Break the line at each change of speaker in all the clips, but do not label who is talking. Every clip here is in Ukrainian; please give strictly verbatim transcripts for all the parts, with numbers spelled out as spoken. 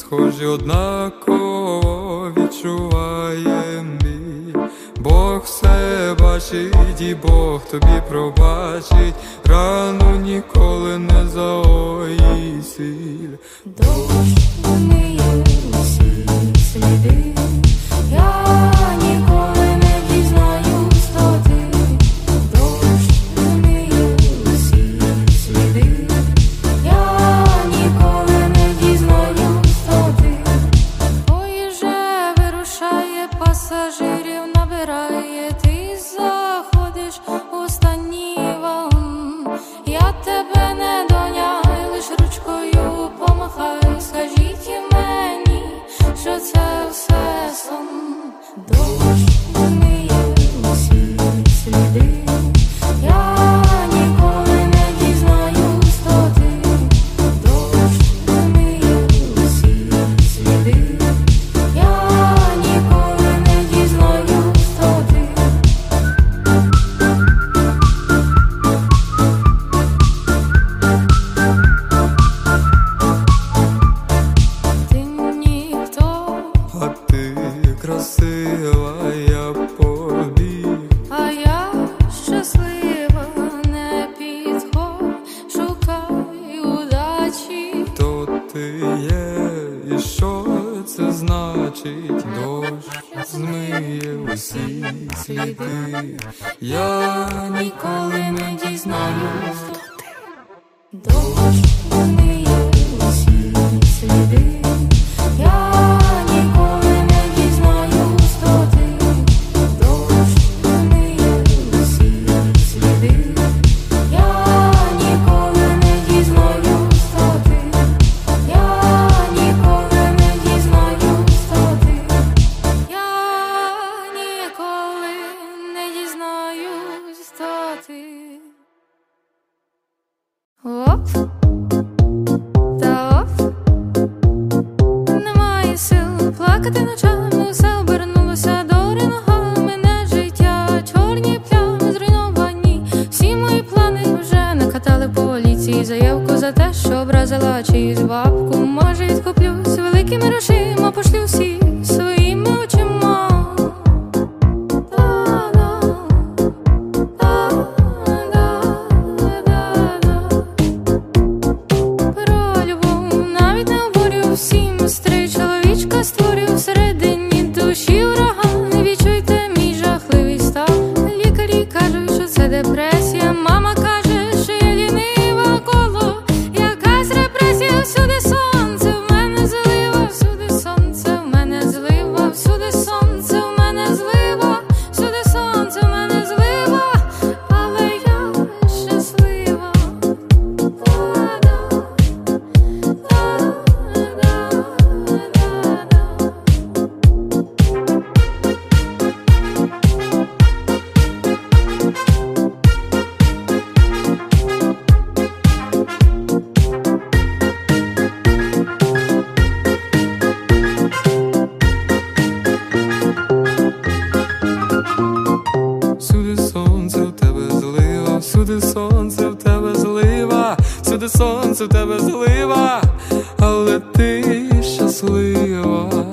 схожі, однаково відчуваєм біль. Бог все бачить, і Бог тобі пробачить, рану ніколи не загоїть сіль.
Дощ вмиє усі сліди, я ніколи не дізнаюсь, хто ти. Дощ вмиє усі сліди, я ніколи не дізнаюсь, хто ти. Ой, вже вирушає, пасажирів набирає, ти заходиш у останній вагон. Я тебе не доняю, лиш ручкою помахай, скажіть мені, що це все сон. Дощ вмиє усі сліди, я ніколи не дізнаюсь, хто ти. Дощ вмиє усі сліди, я ніколи не дізнаюсь, хто ти. Ти ніхто,
А ти красива, я побіг.
а я щаслива, не підходь, шукай удачі.
Хто ти є і що це значить? Дощ змиє усі сліди, я ніколи не дізнаюсь, хто ти.
Дощ вмиє усі сліди, я ніколи не дізнаюсь, хто ти. Дощ вмиє усі сліди, я ніколи не дізнаюсь, хто ти. Я ніколи не дізнаюсь, хто ти. Я ніколи не дізнаюсь, хто ти. Оп, та оп, немає сил плакати ночами, все обернулося дори ногами. Мене життя, чорні плями зруйновані, всі мої плани вже накатали поліції заявку за те, що образила чиюсь бабку. Може, відкуплюсь великими грошима, пошлю всі своїми очима. Всім стрий чоловічка створюю всередині душі ураган. Відчуйте мій жахливий стан. Лікарі кажуть, що це депресія. Мама каже, що я лінива коло. Якась репресія, всюди сонце, в мене злива, всюди сонце, в мене злива, всюди сонце, в мене злива, всюди сонце, в мене злива, але я щаслива.
Всюди сонце, в тебе злива, всюди сонце, в тебе злива, всюди сонце, в тебе злива, але ти щаслива.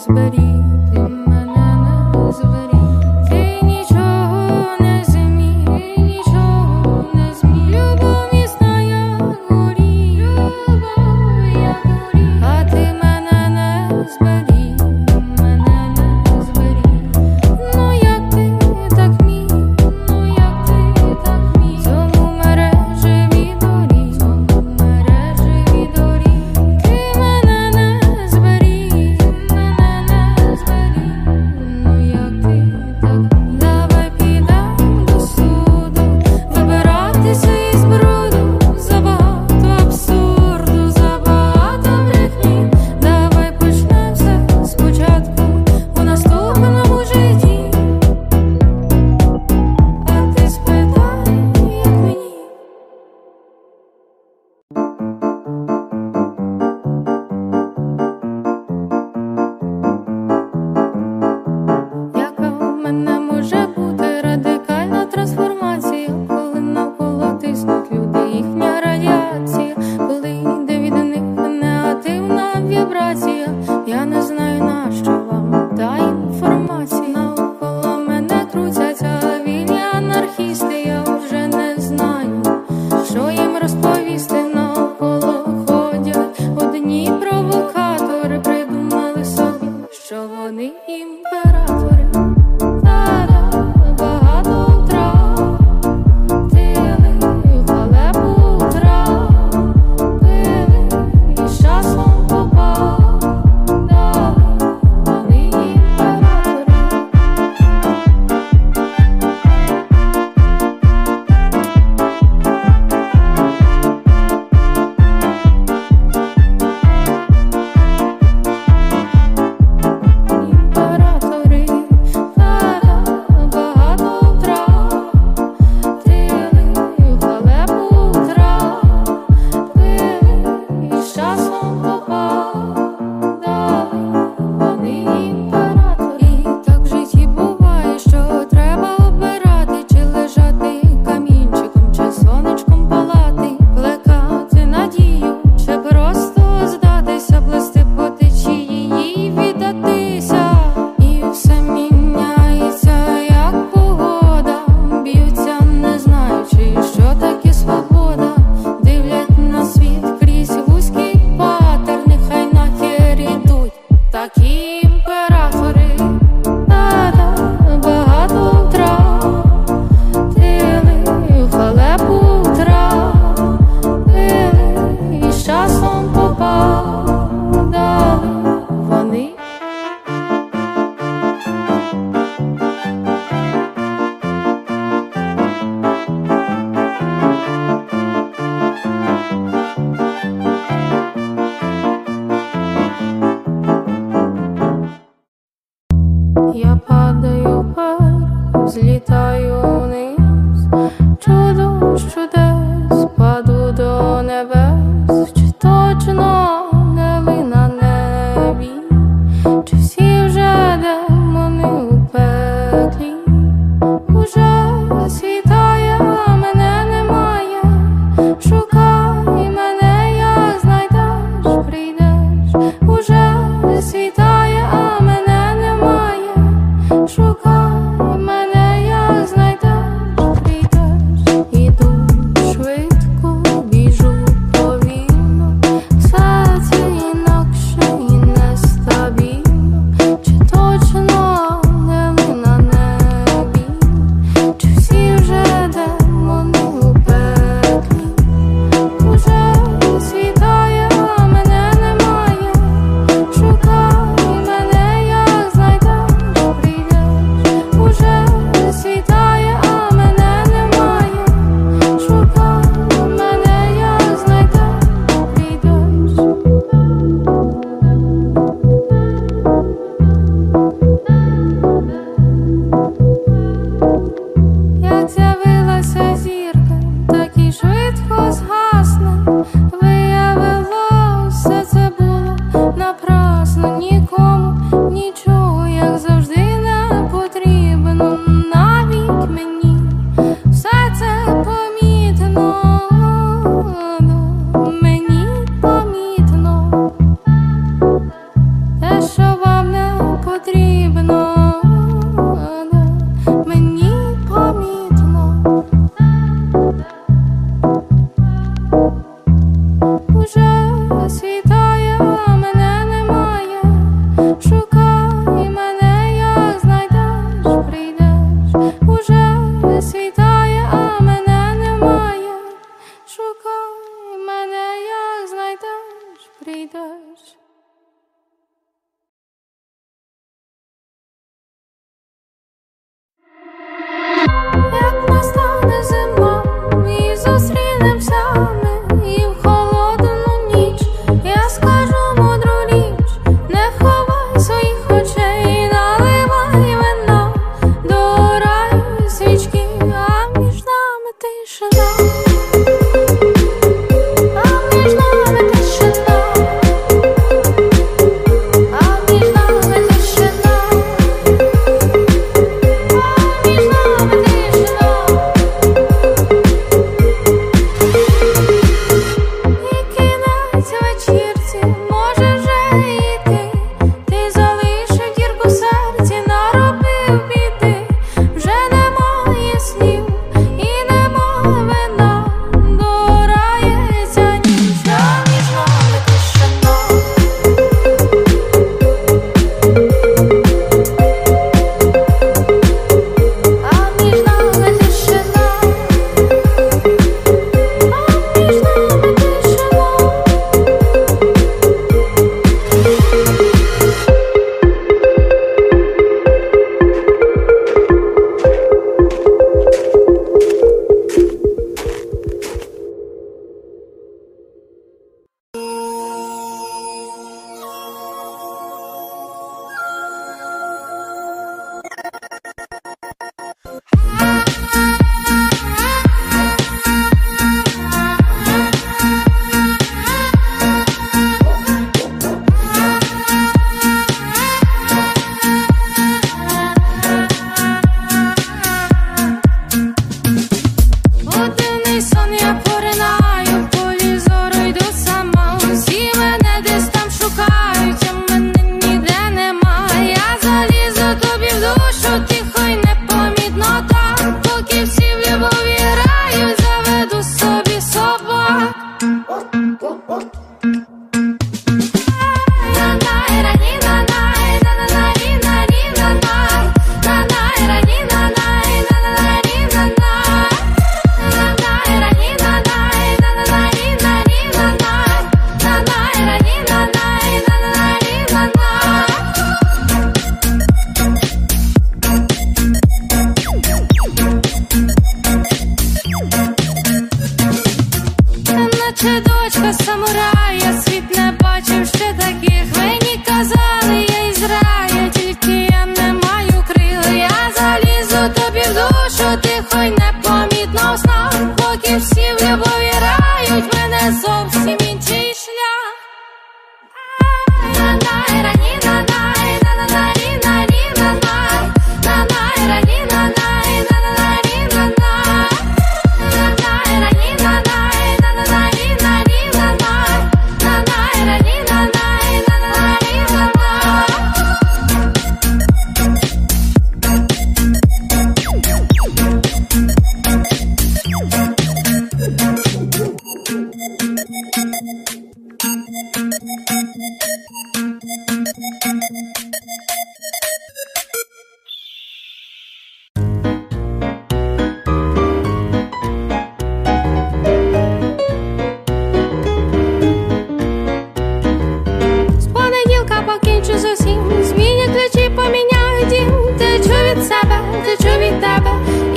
Те, що вам не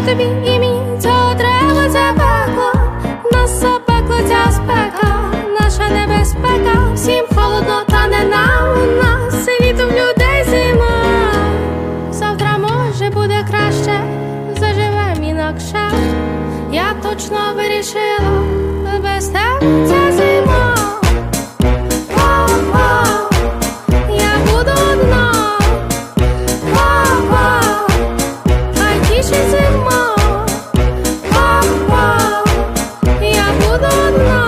І тобі, і мені цього треба, це пекло. Нас запекло ця спека, наша небезпека. Всім холодно, та не нам у нас. Літом людей зима. Завтра може буде краще, заживем інакше. Я точно вирішила, без тебе ця зима. О-о, я буду одна. О-о, хай тішить зима. О-о, я буду одна.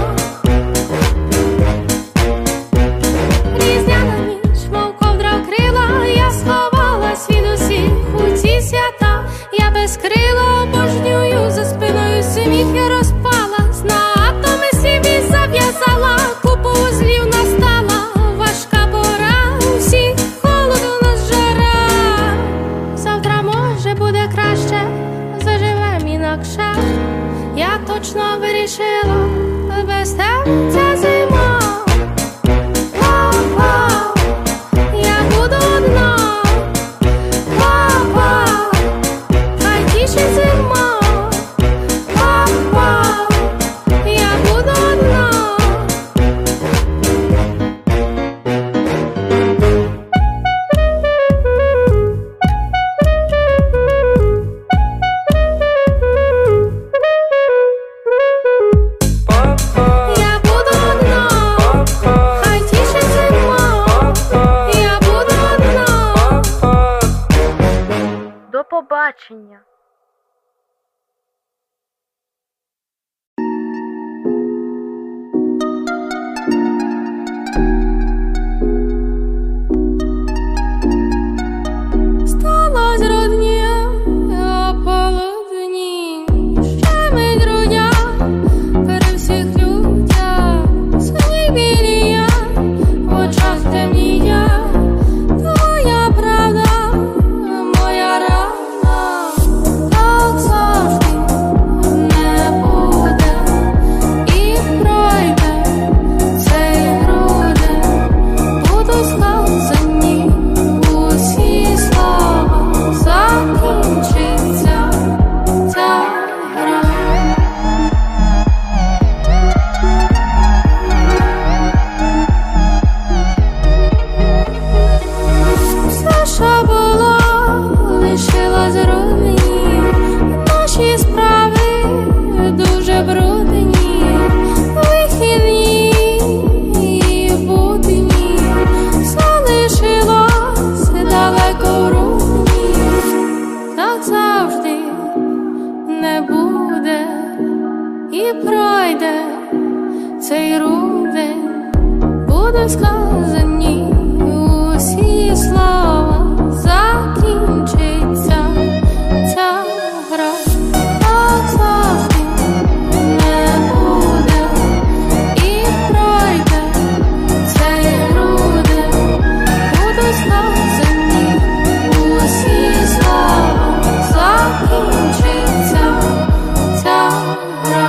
Різдвяна ніч, мов ковдра вкрила. Я сховалась від усіх у ці свята. Я без крила обожнюю, за спиною сміх я розпалась. На атоми собі зав'язала, купу узлів настала. Важка пора, у всіх холоду, у нас жара. Завтра може буде краще, заживем інакше. Я точно вирішила, без тебе ця зима. О-о, я буду одна. О-о, хай тішить зима. О-о, я буду одна. Я буду одна. Хай тішить зима. Я буду одна.
До побачення.
Сталось родня, а полудні, ще ми друзя, при всіх людях, сині білі я, в очах темнія, твоя правда, моя рана, так завжди не буде і пройде цей грудень, буду сказані усі слова, закінчиться ця гра. Все, що було, лишилось руйні. Наші справи дуже брудні, вихідні і будні. Залишилось далеко в руні. Так завжди не буде і пройде цей рудень. Буде сказані усі слова, закінчиться ця гра. Так завжди не буде і пройде цей грудень. Буде сказані усі слова, закінчиться ця гра.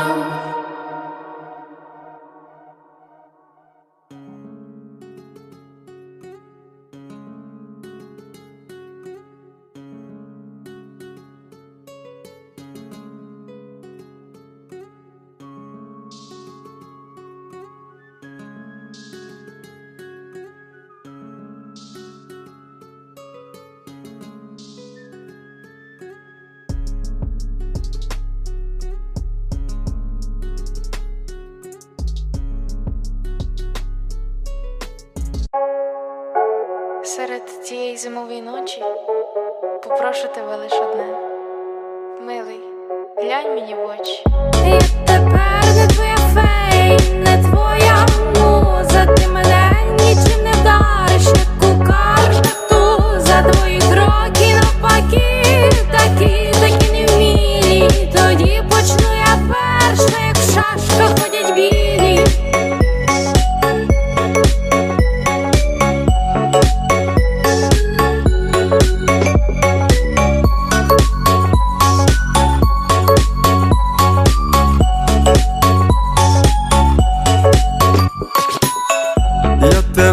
Серед цієї зимової ночі попрошу тебе лиш одне. Милий, глянь мені в очі.
Я тепер не твоя фей, не твоя муза. Ти мене нічим не вдариш, як кукар туза. Твої кроки навпаки, такі, такі невмілі. Тоді почну я перша, як в шашках ходять білі.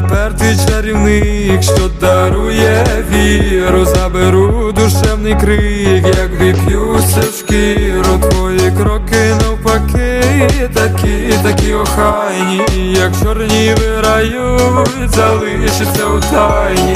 тепер твій чарівник, що дарує віру, заберу душевний крик, як вип'юся в шкіру. Твої кроки навпаки, такі, такі охайні, як чорні вирають, залишиться у тайні.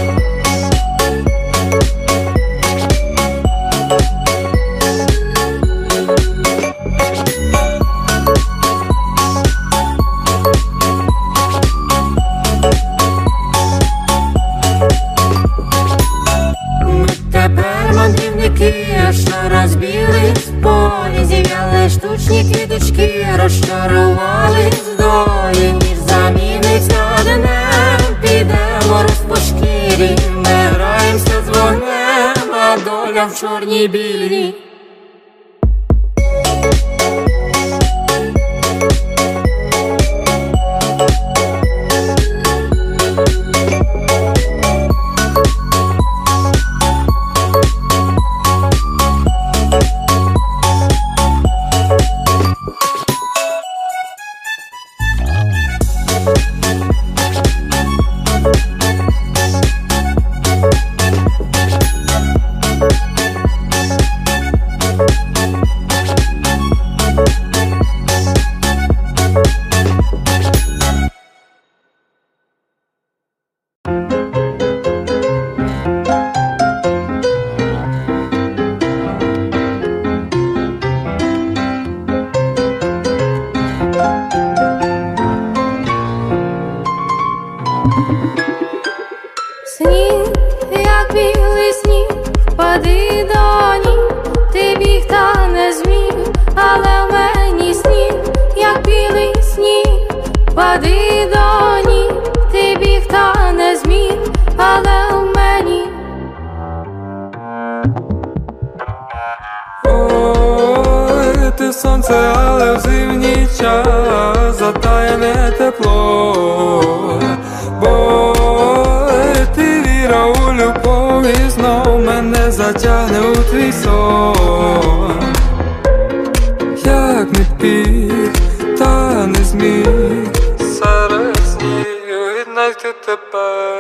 Що розбілись в полі, зів'яли штучні квіточки, розчарувались в долі. Ніж заміниться днем, піде мороз по шкірі. Ми граємося з вогнем, а доля в чорній білій. Сніг, як білий сніг, впади до ніг. Ти біг та не зміг, але в мені сніг, як білий сніг, впади до ніг. Ти біг та не зміг, але в мені.
Ой, ти сонце, але в зимній час затаяне тепло. Бо ти віра у любов і знов мене затягне у твій сон. Як не пів, та не зміг серед снігу віднайти тебе.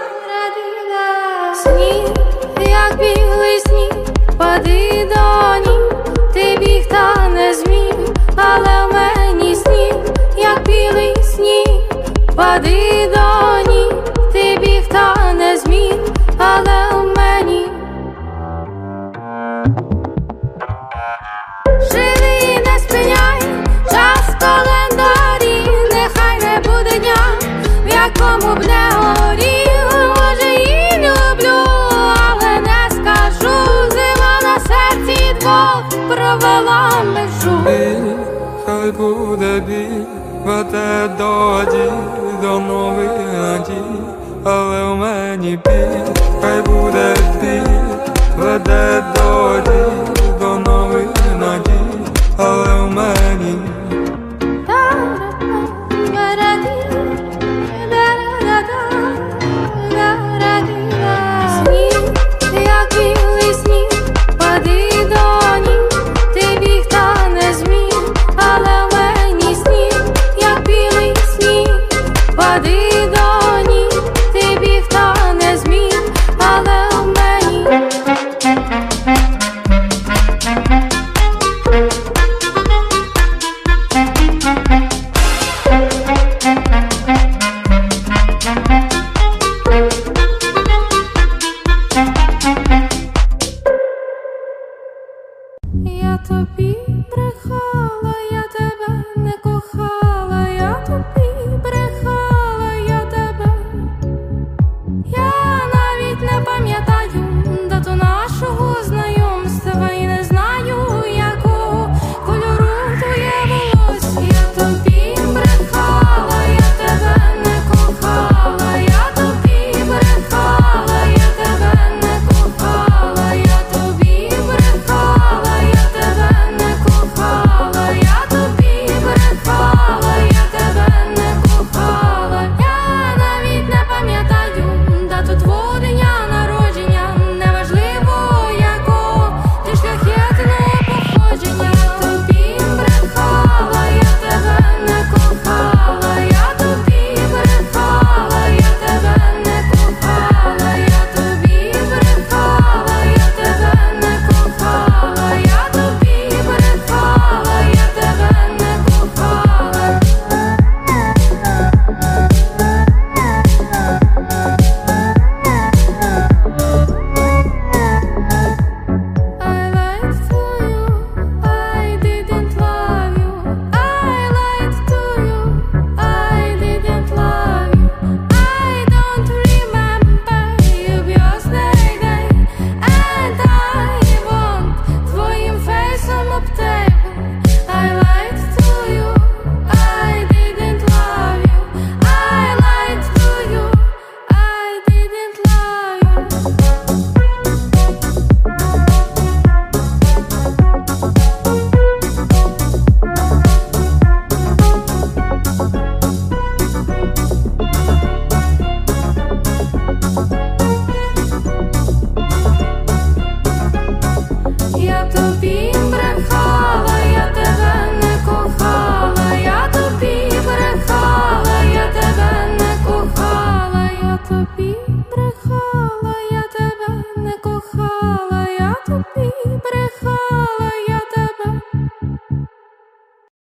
Сніг, як білий сніг, впади до ніг. Ти біг та не зміг, але в мені сніг, як білий сніг, впади до ніг. Ти біг та не зміг, але в мені. Живи і не спиняй час в календарі, нехай не буде дня, в якому б не горів. Може, її люблю, але не скажу. Зима на серці двох провела межу.
Біль, хай буде біль, веде до дій, до нових надій. Але в мені біль, хай буде біль, веде до